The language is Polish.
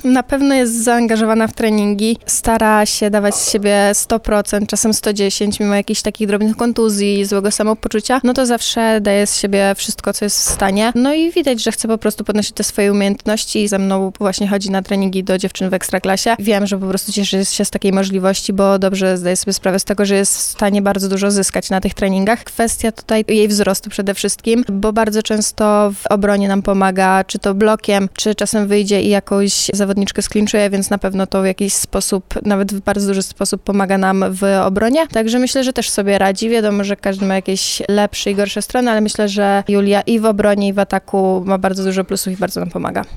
Na pewno jest zaangażowana w treningi, stara się dawać z siebie 100%, czasem 110%, mimo jakichś takich drobnych kontuzji, złego samopoczucia, no to zawsze daje z siebie wszystko, co jest w stanie. No i widać, że chce po prostu podnosić te swoje umiejętności i ze mną właśnie chodzi na treningi do dziewczyn w Ekstraklasie. Wiem, że po prostu cieszy się z takiej możliwości, bo dobrze zdaje sobie sprawę z tego, że jest w stanie bardzo dużo zyskać na tych treningach. Kwestia tutaj jej wzrostu przede wszystkim, bo bardzo często w obronie nam pomaga, czy to blokiem, czy czasem wyjdzie i jakąś zawodniczkę sklinczuje, więc na pewno to w jakiś sposób, nawet w bardzo duży sposób pomaga nam w obronie. Także myślę, że też sobie radzi. Wiadomo, że każdy ma jakieś lepsze i gorsze strony, ale myślę, że Julia i w obronie, i w ataku ma bardzo dużo plusów i bardzo nam pomaga.